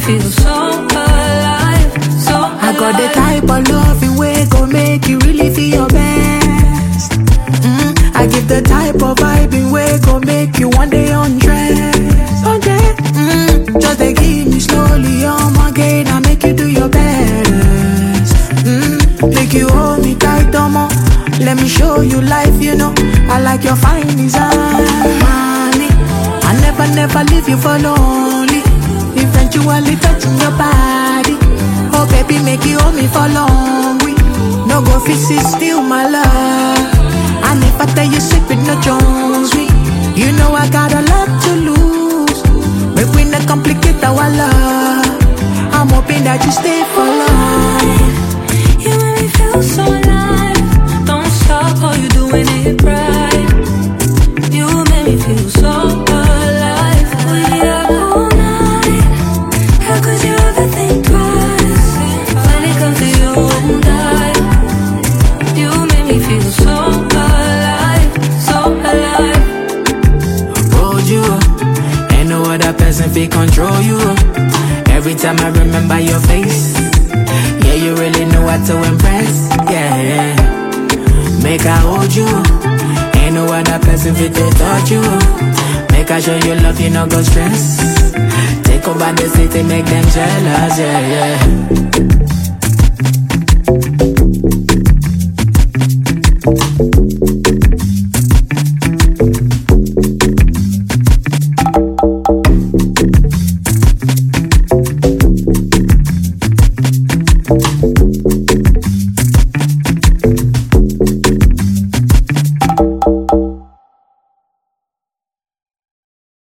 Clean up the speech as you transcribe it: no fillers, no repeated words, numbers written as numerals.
feel so alive, so alive. I got the type of loving way go make you really feel your best. I give the type of vibing way go make you one day undress. Just they give me slowly on my gate, I make you do your best. Make you hold me tight, domo. Let me show you life, you know. I like your fine design, mommy. I never leave you for lonely. Eventually touching your body. Oh baby, make you hold me for long. We no go fix it, still my love. And if I tell you secret, no Jones, we. You know I got a lot to lose. Make we not complicate our love. I'm hoping that you stay for long. You make me feel so alive. Don't stop, oh, you doing it right. You make me feel so alive. We up all night. How could you ever think twice? When it comes to you and I, you make me feel so alive, so alive. Hold you up, ain't no other person fit control you up. Every time I remember your face, yeah, you really know what to impress. Yeah. Make I hold you, ain't no other person fit to touch you. Make I show you love, you no go stress. Take over the city, make them jealous. Yeah.